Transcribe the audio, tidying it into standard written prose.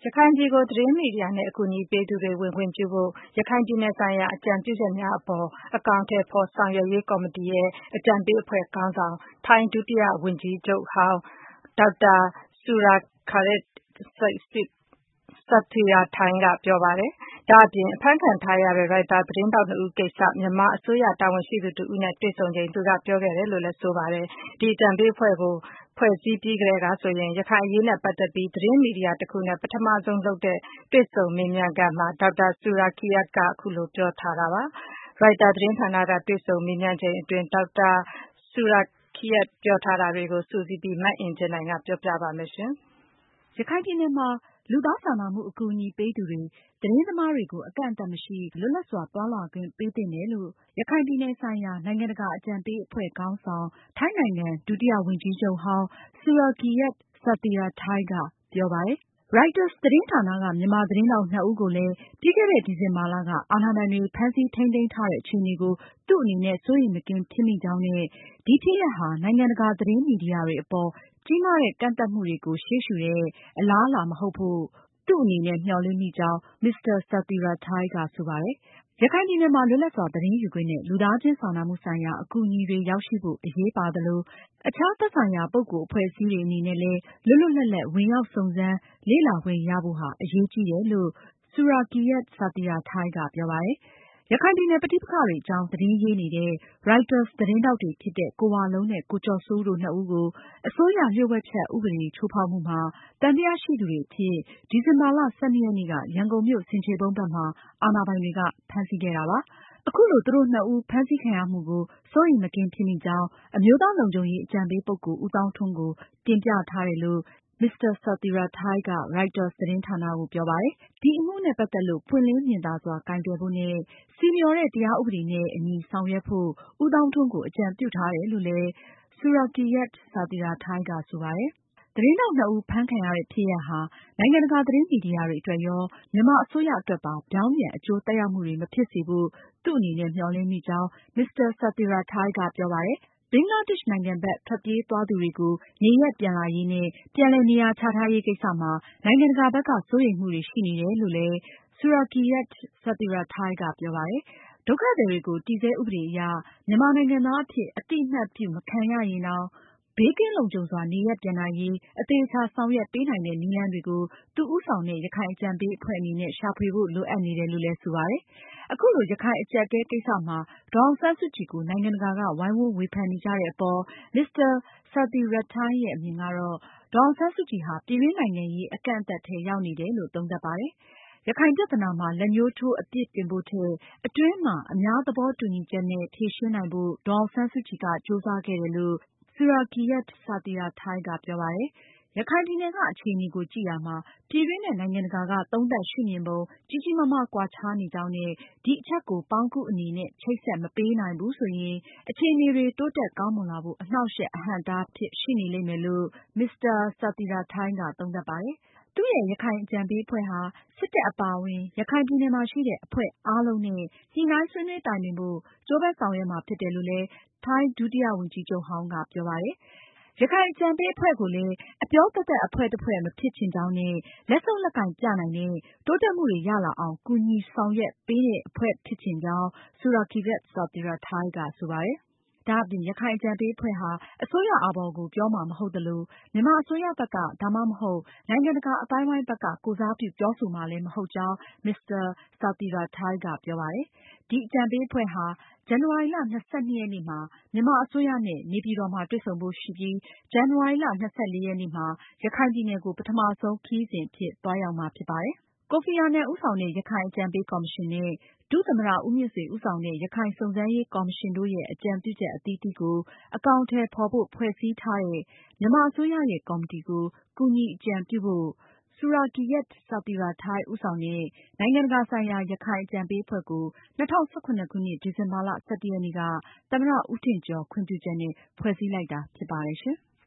ရခိုင်ပြည်ကိုသတင်းမီဒီယာနဲ့အကူအညီပေးသူတွေဝင်ခွင့်ပြုဖို့ရခိုင်ပြည်နယ်ဆိုင်ရာအကြံပြုချက်များအပေါ်အကောင်အထည်ဖော်ဆောင်ရွက်ရေးကော်မတီရဲ့အကြံပေးအဖွဲ့ခေါင်းဆောင်ထိုင်းဒုတိယဝန်ကြီးချုပ်ဟောင်းဒေါက်တာဆူရာခက်ရက်ဆာသီရာထိုင်းကပြောပါတယ်။ဒါအပြင်အဖမ်းခံထားရတဲ့ရိုက်တာသတင်းထောက်2ဦးကိစ္စမြန်မာအစိုးရတာဝန်ရှိသူတဦးနဲ့တွေ့ဆုံချိန်သူကပြောခဲ့တယ်လို့လည်းဆိုပါတယ်။ဒီအကြံပေးအဖွဲ့ကိုဖွဲ့စည်းပြီးကတည်းကဆိုရင်ရခိုင်အရေးနဲ့ပတ်သက်ပြီးသတင်းမီဒီယာတစ်ခုနဲ့ပထမဆုံးလုပ်တဲ့တွေ့ဆုံမေးမြန်းခန်းမှာဒေါက်တာဆူရာခီယတ်ကအခုလိုပြောထားတာပါ။ ရိုက်တာသတင်းဌာနကတွေ့ဆုံမေးမြန်းချိန်အတွင်းဒေါက်တာဆူရာခီယတ်ပြောထားတာတွေကိုစုစည်းပြီးမအင်ကြင်းနိုင်ကပြောပြပါမယ်။ရခိုင်ပြည်နယ်မှာလူသားစာနာမှုအကူအညီပေးသူတွေ၊သတင်းသမားတွေကိုအကန့်အသတ်မရှိလွတ်လပ်စွာသွားလာခွင့်ပေးသင့်တယ်လို့ရခိုင်ပြည်နယ်ဆိုင်ရာနိုင်ငံတကာအကြံပေးအဖွဲ့ခေါင်းဆောင်ထိုင်းနိုင်ငံဒုတိယဝန်ကြီးချုပ်ဟောင်းဆူရာကီယတ်ဆာသီရာထိုင်းကပြောပါတယ်။ ရိုက်တာသတင်းဌာနကမြန်မာသတင်းထောက်2ဦးကိုလည်းပြီးခဲ့တဲ့ဒီဇင်ဘာလကအာဏာပိုင်တွေဖမ်းဆီးထိန်းသိမ်းထားတဲ့အခြေအနေကိုသူ့အနေနဲ့စိုးရိမ်မကင်းဖြစ်မိကြောင်းနဲ့ဒီဖြစ်ရပ်ဟာနိုင်ငံတကာသတင်းမီဒီယာတွေအပေါ်ကြီးမားတဲ့ကန့်သတ်မှုတွေကိုရှေ့ရှုတဲ့အလားအလာမဟုတ်ဖို့သူ့အနေနဲ့မျှော်လင့်မိကြောင်း မစ္စတာဆာသီရာထိုင်းကဆိုပါတယ်။ ရခိုင်ပြည်နယ်မှာလွတ်လပ်စွာသတင်းယူခွင့်နဲ့လူသားချင်းစာနာမှုဆိုင်ရာအကူအညီတွေရောက်ရှိဖို့အရေးပါသလိုအခြားသက်ဆိုင်ရာပုဂ္ဂိုလ်အဖွဲ့အစည်းတွေအနေနဲ့လည်းလွတ်လွတ်လပ်လပ်ဝင်ရောက်စုံစမ်းလေ့လာခွင့်ရဖို့ဟာအရေးကြီးတယ်လို့ဆူရာကီယတ်ဆာသီရာထိုင်းကပြောပါတယ်။ ရခိုင်ပြည်နယ်ပဋိပက္ခတွေအကြောင်းသတင်းရေးနေတဲ့ရိုက်တာသတင်းထောက်တွေဖြစ်တဲ့ကိုဝလုံးနဲ့ကိုကျော်စိုးဦးတို့2ဦးကိုအစိုးရလျှို့ဝှက်ချက်ဥပဒေချိုးဖောက်မှုမှာသံသယရှိသူတွေအဖြစ်ဒီဇင်ဘာလ 12 ရက်နေ့ကရန်ကုန်မြို့ဆင်ခြေဖုံးဘက်မှာအာဏာပိုင်တွေကဖမ်းဆီးခဲ့တာပါ။ အခုလိုသူတို့2ဦးဖမ်းဆီးခံရမှုကိုစိုးရိမ်မကင်းဖြစ်မိကြောင်းအမျိုးသားလုံခြုံရေးအကြံပေးပုဂ္ဂိုလ်ဦးသောင်းထွန်းကိုတင်ပြထားတယ်လို့မစ္စတာဆာသီရာထိုင်းကရိုက်တာသတင်းဌာနကိုပြောပါတယ်။ ဒီအမှုနဲ့ပတ်သက်လို့ပွင့်လင်းမြင်သာစွာကိုင်တွယ်ဖို့နဲ့ဆီလျော်တဲ့တရားဥပဒေနဲ့အညီဆောင်ရွက်ဖို့ဦးသောင်းထွန်းကိုအကြံပြုထားတယ်လို့လည်းဆူရာကီယတ်ဆာသီရာထိုင်းကဆိုပါတယ်။ သတင်းထောက်2ဦးဖမ်းခံရတဲ့ဖြစ်ရပ်ဟာနိုင်ငံတကာသတင်းမီဒီယာတွေအတွက်ရောမြန်မာအစိုးရအတွက်ပါပြောင်းပြန်အကျိုးသက်ရောက်မှုတွေမဖြစ်စေဖို့သူ့အနေနဲ့မျှော်လင့်မိကြောင်းမစ္စတာဆာသီရာထိုင်းကပြောပါတယ်။ ဘင်္ဂလားဒေ့ရှ်နိုင်ငံဘက်ထွက်ပြေးသွားသူတွေကိုနေရပ်ပြန်လာရေးနဲ့ပြန်လည်နေရာချထားရေးကိစ္စမှာနိုင်ငံတကာဘက်ကစိုးရိမ်မှုတွေရှိနေတယ်လို့လည်းဆူရာကီယတ်ဆာသီရာထိုင်းကပြောပါတယ်။ ဒုက္ခသည်တွေကိုတည်ဆဲဥပဒေအရမြန်မာနိုင်ငံသားအဖြစ်အသိအမှတ်ပြုမခံရရင်တောင်ဘေးကင်းလုံခြုံစွာနေရပ်ပြန်နိုင်ရေးအသေအချာဆောင်ရွက်ပေးနိုင်တဲ့နည်းလမ်းတွေကိုသူဦးဆောင်တဲ့ရခိုင်အကြံပေးအဖွဲ့အနေနဲ့ရှာဖွေဖို့လိုအပ်နေတယ်လို့လည်းဆိုပါတယ်။ အခုလိုရခိုင်အကျပ်အတည်းကိစ္စမှာဒေါ်အောင်ဆန်းစုကြည်ကိုနိုင်ငံတကာကဝိုင်းဝန်းဝေဖန်နေကြတဲ့အပေါ်မစ္စတာဆာသီရာထိုင်းရဲ့အမြင်ကတော့ဒေါ်အောင်ဆန်းစုကြည်ဟာပြည်တွင်းနိုင်ငံရေးအကန့်အသတ်ထဲရောက်နေတယ်လို့သုံးသပ်ပါတယ်။ ရခိုင်ပြဿနာမှာလက်ညှိုးထိုးအပြစ်တင်ဖို့ထက်အတွင်းမှာအများသဘောတူညီချက်နဲ့ဖြေရှင်းနိုင်ဖို့ဒေါ်အောင်ဆန်းစုကြည်ကကြိုးစားခဲ့တယ်လို့ဆူရာကီယတ်ဆာသီရာထိုင်းကပြောပါတယ်။ ရခိုင်ပြည်နယ်ကအခြေအနေကိုကြည့်ရာမှာပြည်တွင်းနဲ့နိုင်ငံတကာကသုံးသပ်ရှုမြင်ပုံကြီးကြီးမားမားကွာခြားနေကြောင်းနဲ့ဒီအချက်ကိုပေါင်းကူးအနေနဲ့ချိတ်ဆက်မပေးနိုင်ဘူးဆိုရင်အခြေအနေတွေတိုးတက်ကောင်းမွန်လာဖို့အနှောင့်အယှက်အဟန့်အတားအဖြစ်ရှိနေလိမ့်မယ်လို့မစ္စတာဆာသီရာထိုင်းကသုံးသပ်ပါတယ်။ သူရဲ့ရခိုင်အကြံပေးအဖွဲ့ဟာစစ်တပ်အပါအဝင်ရခိုင်ပြည်နယ်မှာရှိတဲ့အဖွဲ့အားလုံးနဲ့ညှိနှိုင်းဆွေးနွေးတိုင်ပင်ဖို့ကြိုးပမ်းဆောင်ရွက်မှာဖြစ်တယ်လို့လည်းထိုင်းဒုတိယဝန်ကြီးချုပ်ဟောင်းကပြောပါတယ်။ ရခိုင်အကြံပေးအဖွဲ့ကိုလည်းအပြောသက်သက်အဖွဲ့တဖွဲ့မဖြစ်ချင်ကြောင်းနဲ့လက်ဆုပ်လက်ကိုင်ပြနိုင်တဲ့တိုးတက်မှုတွေရလာအောင်ကူညီဆောင်ရွက်ပေးတဲ့အဖွဲ့ဖြစ်ချင်ကြောင်းဆူရာကီယတ်ဆာသီရာထိုင်းကဆိုပါတယ်။ ဒါအပြင်ရခိုင်အကြံပေးအဖွဲ့ဟာအစိုးရအာဘော်ကိုပြောမှာမဟုတ်သလိုမြန်မာအစိုးရဘက်ကဒါမှမဟုတ်နိုင်ငံတကာအသိုင်းအဝိုင်းဘက်ကကိုယ်စားပြုပြောဆိုမှာလည်းမဟုတ်ကြောင်းမစ္စတာဆာသီရာထိုင်းကပြောပါတယ်။ ဒီအကြံပေးအဖွဲ့ဟာဇန်နဝါရီလ 22 ရက်နေ့မှာမြန်မာအစိုးရနဲ့နေပြည်တော်မှာတွေ့ဆုံဖို့ရှိပြီးဇန်နဝါရီလ 24 ရက်နေ့မှာရခိုင်ပြည်နယ်ကိုပထမဆုံးခရီးစဉ်အဖြစ်သွားရောက်မှာဖြစ်ပါတယ်။ ကိုဖီအာနန်ဦးဆောင်တဲ့ရခိုင်အကြံပေးကော်မရှင်နဲ့ဒုသမ္မတဦးမြင့်ဆွေဦးဆောင်တဲ့ရခိုင်စုံစမ်းရေးကော်မရှင်တို့ရဲ့အကြံပြုချက်အသီးသီးကိုအကောင်အထည်ဖေါ်ဖို့ဖွဲ့စည်းထားတဲ့မြန်မာအစိုးရရဲ့ကော်မတီကိုကူညီအကြံပြုဖို့ဆူရာကီယတ်ဆာသီရာထိုင်းဦးဆောင်တဲ့နိုင်ငံတကာဆိုင်ရာရခိုင်အကြံပေးအဖွဲ့ကို2017 ခုနှစ်ဒီဇင်ဘာလ 11 ရက်နေ့ကသမ္မတဦးထင်ကျော်ခွင့်ပြုချက်နဲ့ဖွဲ့စည်းလိုက်တာဖြစ်ပါတယ်ရှင်။